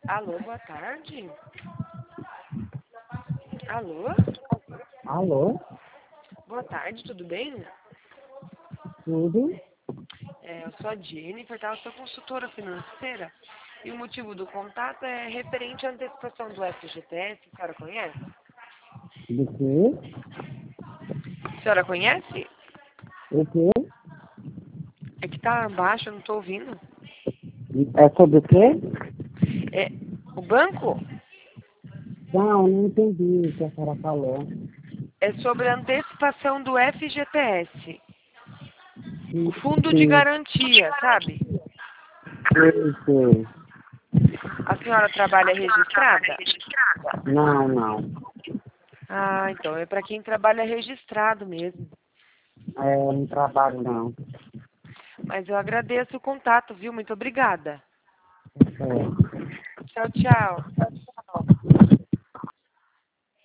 Alô, boa tarde. Alô? Alô? Boa tarde, tudo bem? Tudo? Eu sou a Jennifer, tá? Eu sou consultora financeira e o motivo do contato é referente à antecipação do FGTS. A senhora conhece? Do quê? A senhora conhece? O quê? É que tá baixo, eu não tô ouvindo. É sobre o quê? É o banco? Não entendi o que a senhora falou. É sobre a antecipação do FGTS. O Sim, fundo de sim, garantia, sabe? sei. A senhora trabalha registrada? Não. Ah, então é para quem trabalha registrado mesmo. Não trabalho não. Mas eu agradeço o contato, viu? Muito obrigada. É. Tchau, tchau.